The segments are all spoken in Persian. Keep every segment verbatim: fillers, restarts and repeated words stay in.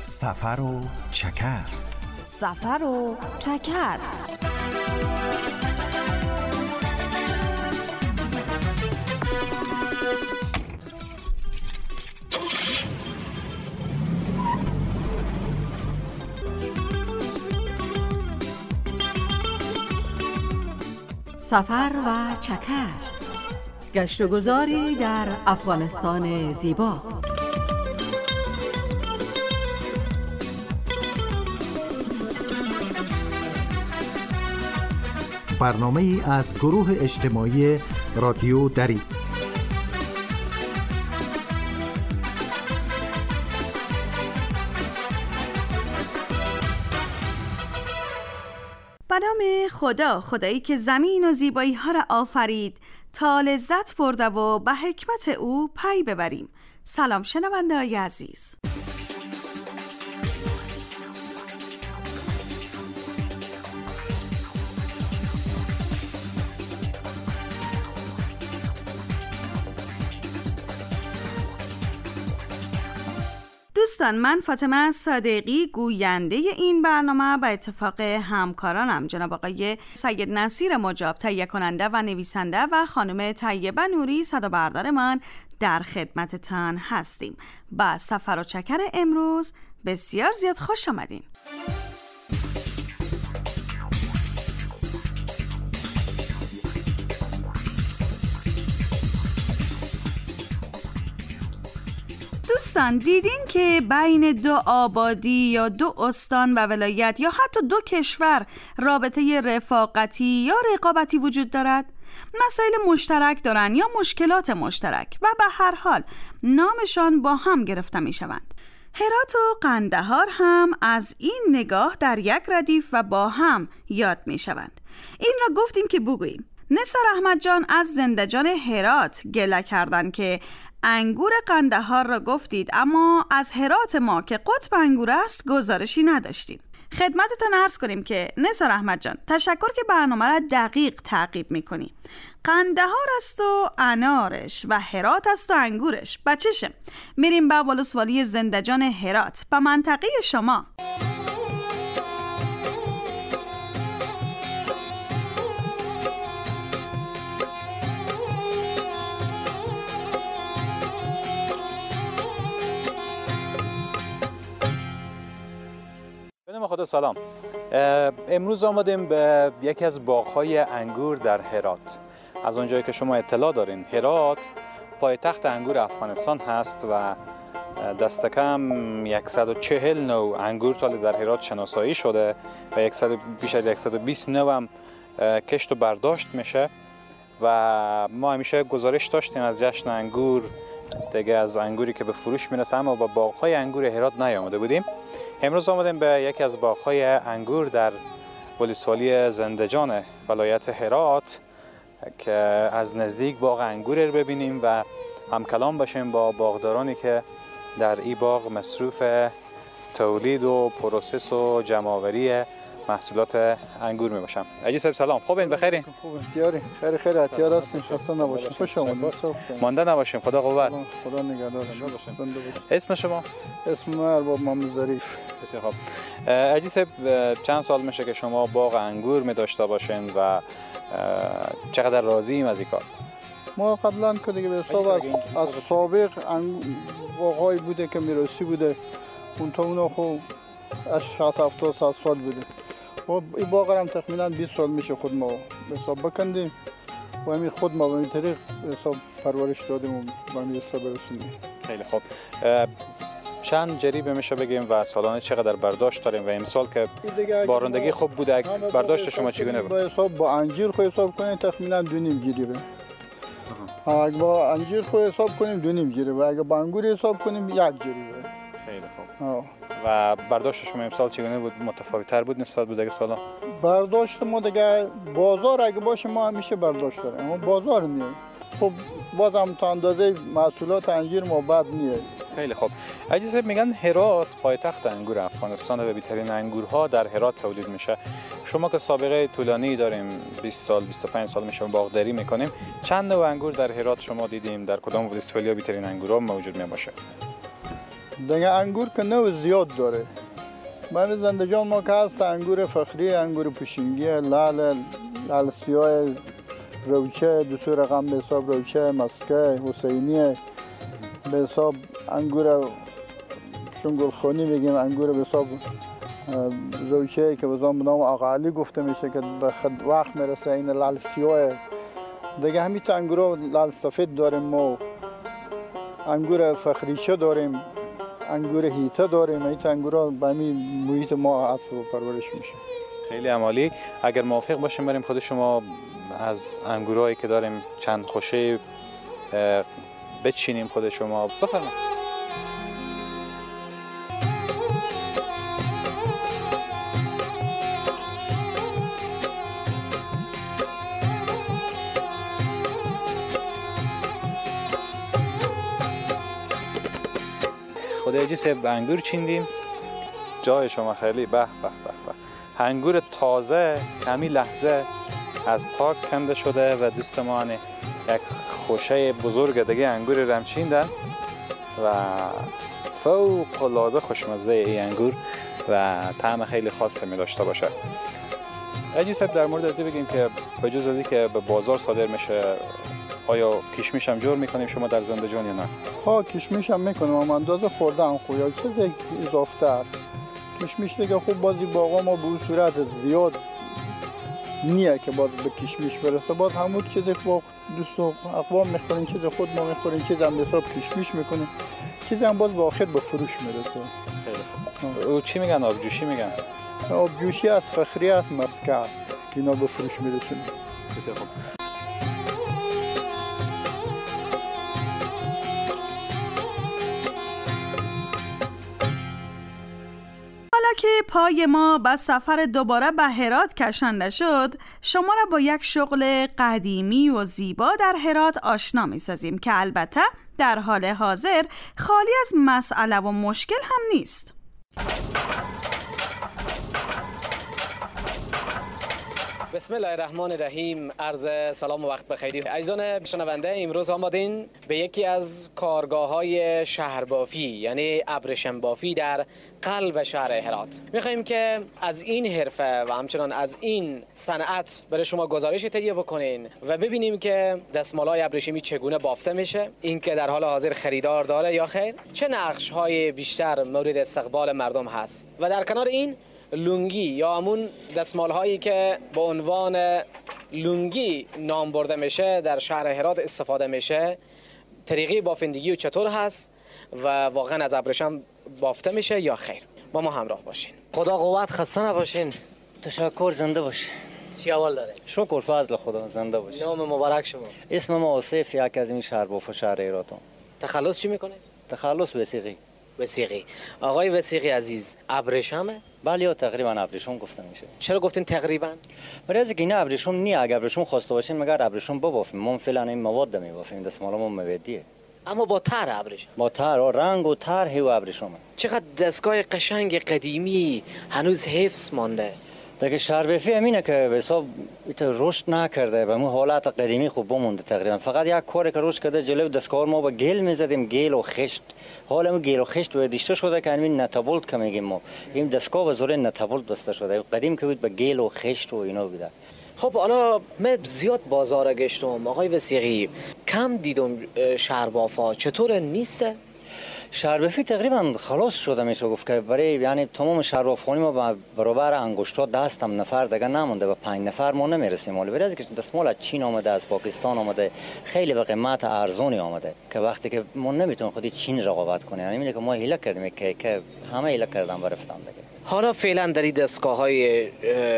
سفر و چکر. سفر و چکر. سفر و چکر، گشت و گذاری در افغانستان زیبا. برنامه ای از گروه اجتماعی رادیو دری. به نام خدا، خدایی که زمین و زیبایی ها را آفرید تا لذت برده و به حکمت او پی ببریم. سلام شنونده‌های عزیز. دوستان، من فاطمه صادقی گوینده این برنامه به اتفاق همکارانم جناب آقای سید نصیر مجاب تهیه کننده و نویسنده و خانم طیبه نوری صدا بردار من در خدمتتان هستیم. با سفر و چکر امروز بسیار زیاد خوش آمدین. دوستان، دیدین که بین دو آبادی یا دو استان و ولایت یا حتی دو کشور رابطه رفاقتی یا رقابتی وجود دارد؟ مسائل مشترک دارن یا مشکلات مشترک و به هر حال نامشان با هم گرفته می شوند. هرات و قندهار هم از این نگاه در یک ردیف و با هم یاد می شوند. این را گفتیم که بگوییم. نثار احمد جان از زنده‌جان هرات گله کردن که انگور قندهار را گفتید اما از هرات ما که قطب انگور است گزارشی نداشتیم. خدمتتان عرض کنیم که نثار احمد جان تشکر که برنامه را دقیق تعقیب میکنی. قندهار است و انارش و هرات است و انگورش. بچشم میریم به ولسوالی زنده‌جان هرات به منطقه شما. خدا سلام. امروز آمدیم به یکی از باغ‌های انگور در هرات. از اونجایی که شما اطلاع دارین هرات پایتخت انگور افغانستان هست و دست کم صد و چهل نوع انگور تا در هرات شناسایی شده و بیش از صد و بیست نوع هم کشت و برداشت میشه و ما همیشه گزارش داشتیم از جشن انگور دیگه، از انگوری که به فروش میرسه، اما با باغ‌های انگور هرات نیامده بودیم. امروز آمدیم به یکی از باغ‌های انگور در ولسوالی زنده‌جان ولایت هرات که از نزدیک باغ انگور رو ببینیم و هم کلام باشیم با باغدارانی که در این باغ مصروف تولید و پروسس و جمع‌آوری محصولات انگور می باشم. عجیب صاحب سلام، خوبین؟ بخیرین؟ خوبیم. دیاری خیر خیر اتیار هستین. خسته نباشین. خوش آمدید. مانده نباشیم. خدا قوت. خدا نگهدار. اسم شما؟ اسم من ارباب محمد ظریف. بسیار خوب. عجیب صاحب چند سال میشه که شما باغ انگور می داشته باشین و چقدر راضییم از این کار؟ ما قبلا که دیگه به حساب از, از سابق باغ‌های بوده که میراثی بوده، اون تا اونا خوب از شصت هفتاد سال بوده. و این باغ هم تقریبا بیست سال میشه خود ما حساب بکندیم و همین خود ما به این طریق حساب پرورش دادیم و به این حساب برسونیم. خیلی خوب. چند جریبه میشه بگیم و سالانه چقدر برداشت داریم و امسال که بارندگی خوب بوده برداشت شما چگونه بود؟ با حساب با انجیر خو حساب کنیم تقریبا دو نیم جریبه. اگه با انجیر خو حساب کنیم دو نیم جریبه، اگه با انگور حساب کنیم یک جریبه. خیلی خوب. و برداشت شما امسال چگونه بود؟ متفاوت‌تر بود نسبت به دیگه سالا؟ برداشت ما دیگه بازار اگه باشه ما همیشه برداشت داریم، اما بازار نیست. خب بازم تا اندازه محصولات انجیر ما بد نیست. خیلی خوب. عزیز میگن هرات پایتخت انگور افغانستان و بهترین انگورها در هرات تولید میشه. شما که سابقه طولانی داریم، بیست سال بیست و پنج سال میشه باغداری میکنیم، چند نوع انگور در هرات شما دیدیم؟ در کدام ولسوالی بهترین انگورها موجود میباشه؟ دیگه انگور که نوع زیاد داره. من زندجان ما که هست انگور فخری، انگور پوشینگی، لال، لال سیاه، روچه، دو سو رقم به حساب روچه، مسکه، حسینی، به حساب انگور شنگل خونی بگیم، انگور به حساب روچه که بزن به نام آقا علی گفته میشه که به خد وقت میرسه. این لال سیاه دیگه. همین تا انگور لال سفید داریم ما، انگور فخریچه داریم، انگور هیته داریم. این تا انگورا به همین محیط ما اصل و پرورش میشه. خیلی عالی. اگر موافق باشیم بریم خود شما از انگورایی که داریم چند خوشه بچینیم. خود شما بفرمایید. خدایجی سب انگور چیندیم. جای شما خیلی به به به به. انگور تازه همین لحظه از تاک کنده شده و دوستمان یک خوشه بزرگ دیگه انگور رم چیندن و فوق العاده خوشمزه این انگور و طعم خیلی خاصی می داشته باشه. اجی صاحب در مورد ازی بگیم که به جز ازی که به بازار صادر میشه، آیا کشمش هم جور میکنیم شما در زندجان یا نه؟ ها کشمش هم میکنم، اما اندازه خوردن خوب یا چیز اضافه تر. کشمش دیگه خوب بازی باقا ما به صورت زیاد نیه که باز به کشمش برسه. باز همون چیزی که با دوست اقوام میخورین، چیز خود ما میخورین، چیز هم حساب کشمش میکنیم، چیز هم باز با آخر به فروش میرسه. خیلی او چی میگن؟ آبجوشی میگن؟ آبجوشی است، فخری است، مسکه است که اینا به فروش میرسونیم. بسیار خوب. حالا که پای ما به سفر دوباره به هرات کشانده شد، شما را با یک شغل قدیمی و زیبا در هرات آشنا می سازیم که البته در حال حاضر خالی از مسئله و مشکل هم نیست. بسم الله الرحمن الرحیم. عرض سلام و وقت بخیری عزیزان شنونده. امروز آمدین به یکی از کارگاه‌های شهربافی یعنی ابریشم بافی در قلب شهر هرات. می‌خوایم که از این حرفه و همچنان از این صنعت برای شما گزارش تهیه بکنین و ببینیم که دستمال‌های ابریشمی چگونه بافته میشه، این که در حال حاضر خریدار داره یا خیر، چه نقش‌های بیشتر مورد استقبال مردم هست و در کنار این لونگی یا همون دستمال هایی که به عنوان لونگی نام برده میشه در شهر هرات استفاده میشه، طریقه بافندگی و چطور هست و واقعا از ابریشم بافته میشه یا خیر. با ما همراه باشین. خدا قوت، خسته نباشین. تشکر، زنده باش. چی اول داره؟ شکر، فضل خدا، زنده باش. نام مبارک شما؟ اسم ما آصف، یک از این شهر باف شهر هراتم. تخلص چی میکنه؟ تخلص وثیقی. وثیقی. آقای وثیقی عزیز، ابریشمه؟ بله یا تقریبا ابریشم گفته میشه. چرا گفتین تقریبا؟ برای از اینکه این ابریشم نی، اگه ابریشم خواسته باشین مگر ابریشم ببافیم. ما فعلا این مواد میبافیم، دستمالمون موادیه. اما با تر ابریشم. با تر و رنگ و طرح و ابریشم. چقدر دستگاه قشنگ قدیمی هنوز حفظ مانده. دیگه شهربافی همینه که به حساب رشد نکرده، به مو حالت قدیمی خوب بمونده تقریبا. فقط یک کاری که رشد کرده جلوی دستگاه ما با گل میزدیم، گل و خشت. حالا مو گل و خشت وردیشته شده که همین نتابولت که میگیم ما. این دستگاه به زور نتابولت بسته شده. قدیم که بود با گل و خشت و اینا بوده. خب حالا من زیاد بازار گشتم آقای وثیقی، کم دیدم شهربافا. چطور نیست؟ شهربافی تقریبا خلاص شده میشه گفت که برای یعنی تمام شهربافخانه ما برابر انگشتا دستم نفر دیگه نمونده، به پنج نفر ما نمیرسیم. ولی برای از اینکه دستمال از چین آمده، از پاکستان آمده، خیلی به قیمت ارزونی آمده که وقتی که ما نمیتونیم خودی چین رقابت کنیم، یعنی میگه که ما هیله کردیم که که همه هیله کردن برفتن دیگه. حالا فعلا در این دستگاه‌های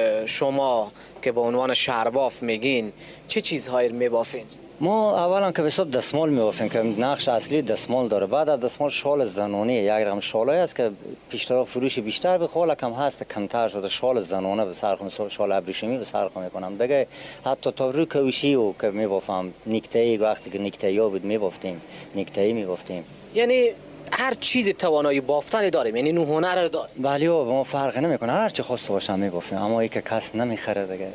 شما که به عنوان شهرباف میگین چه چیزهایی میبافین؟ ما اولا که به حساب دستمال میبافیم که نقش اصلی دستمال داره. بعد از دستمال شال زنانی، یک رقم شالایی است که پیشتر فروش بیشتر بخوره کم هست کمتر شده. شال زنانه به سر خم، شال ابریشمی به سر خم میکنم دیگه. حتی تا روی کوشی و که میبافم، نیکتایی وقتی که نیکتایی بود میبافتیم، نیکتایی میبافتیم. یعنی هر چیزی توانایی بافتن داریم، یعنی نو هنر داریم. بله، ما فرق نمیکنه، هر چی خواسته باشم میبافیم، اما ای که کس نمیخره دیگه.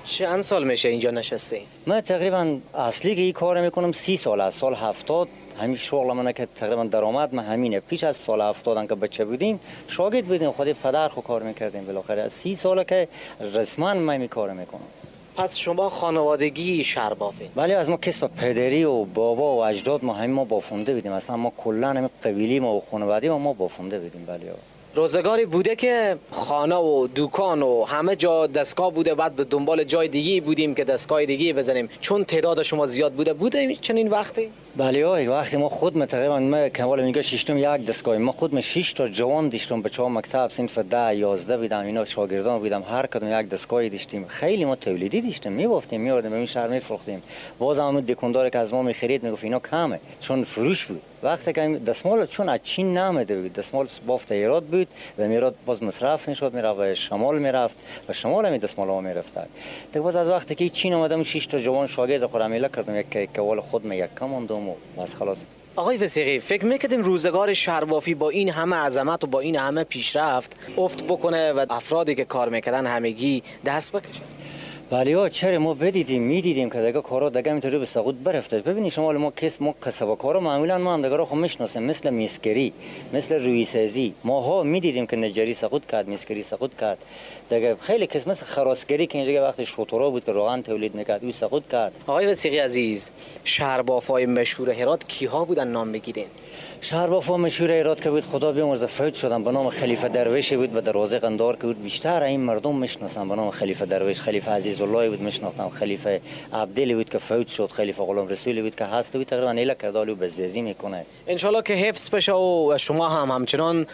چند سال میشه اینجا نشسته این؟ من تقریبا اصلی که این کار میکنم سی سال از سال هفتاد همین شغل منه که تقریبا درآمد من همینه. پیش از سال هفتاد که بچه بودیم شاگرد بودیم، خود پدر خو کار میکردیم، بالاخره از سی ساله که رسما من می کار میکنم. پس شما خانوادگی شهربافین؟ بله، از ما کسب پدری و بابا و اجداد ما همین ما بافونده بودیم، اصلا ما کلا همین قبیلی ما و خانوادگی ما, ما بافونده بودیم. بله. روزگاری بوده که خانه و دکان و همه جا دستگاه بوده، بعد به دنبال جای دیگه بودیم که دستگاه دیگه بزنیم، چون تعداد شما زیاد بوده بوده چنین وقتی؟ بله آی وقتی ما خود ما تقریبا ما کمال میگه ششم یک دستگاه، ما خود ما شش تا جوان داشتیم، بچه‌ها مکتب صنف ده یازده بودن، اینا شاگردان بودیم، هر کدوم یک دستگاه داشتیم. خیلی ما تولیدی داشتیم، می‌بافتیم می‌آوردیم به این شهر می‌فروختیم. باز هم دکاندار که از ما می‌خرید میگفت اینا کمه، چون فروش بود. وقتی که دستمال چون از چین نمیده بود، دستمال بافت ایراد بود و میراد باز مصرف میشد، میرفت به شمال میرفت و شمال هم دستمال ها میرفت. دیگه باز از وقتی که چین اومدم شش تا جوان شاگرد خودم میلا کردم، یک کول خود می یک کم اندم و بس خلاص. آقای وثیقی فکر میکردیم روزگار شهربافی با این همه عظمت و با این همه پیشرفت افت بکنه و افرادی که کار میکردن همگی دست بکشن؟ بله ها چرا ما بدیدیم میدیدیم که دیگه کارا دیگه اینطوری به سقوط برفته. ببینید شما ما کس ما کسبکارا معمولا ما هم دیگه رو خو میشناسیم، مثل میسکری، مثل رویسازی، ماها میدیدیم که نجاری سقوط کرد، میسکری سقوط کرد. دیگه خیلی کس مثل خراسگری که اینجا وقتی شوتورا بود که روغن تولید میکرد او سقوط کرد. آقای وثیقی عزیز، شهربافای مشهور هرات کیها بودن نام بگیرین؟ شهربافا مشهور هرات که بود خدا بیامرزه فوت شدن، به نام خلیفه درویشی بود، به دروازه قندار که بود بیشتر این مردم میشناسن به نام خلیفه درویش. خلیفه عزیز الله بود میشناختم، خلیفه عبدلی بود که فوت شد، خلیفه غلام رسولی بود که هست بود تقریبا ایلا کردالو بزازی میکنه. ان شاء الله که حفظ بشه و شما هم همچنان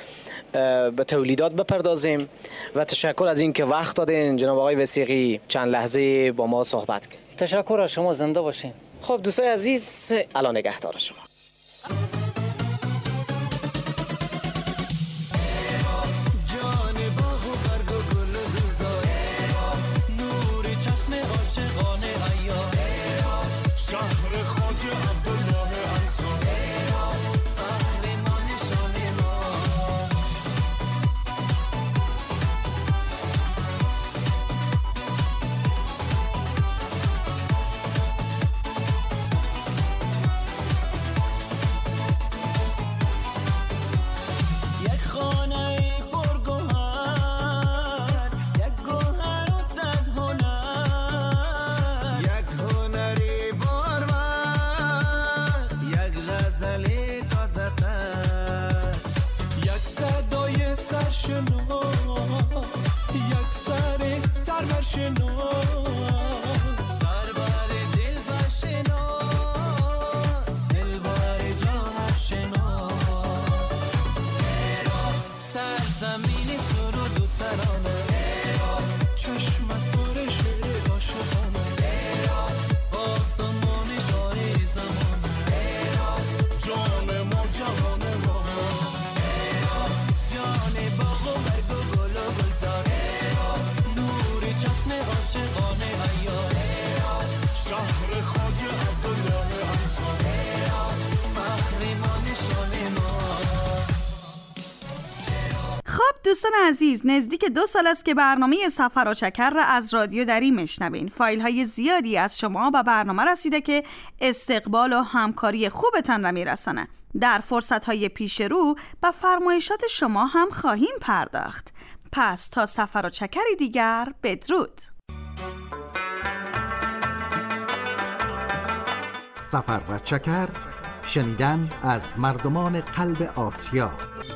به تولیدات بپردازیم و تشکر از این که وقت دادین جناب آقای وثیقی چند لحظه با ما صحبت کردید. تشکر از شما، زنده باشین. خب دوستای عزیز، الان نگهدار شما. دوستان عزیز، نزدیک دو سال است که برنامه سفر و چکر را از رادیو دری میشنوین. فایل های زیادی از شما به برنامه رسیده که استقبال و همکاری خوبتان را میرسانه. در فرصت های پیش رو به فرمایشات شما هم خواهیم پرداخت. پس تا سفر و چکری دیگر، بدرود. سفر و چکر، شنیدن از مردمان قلب آسیا.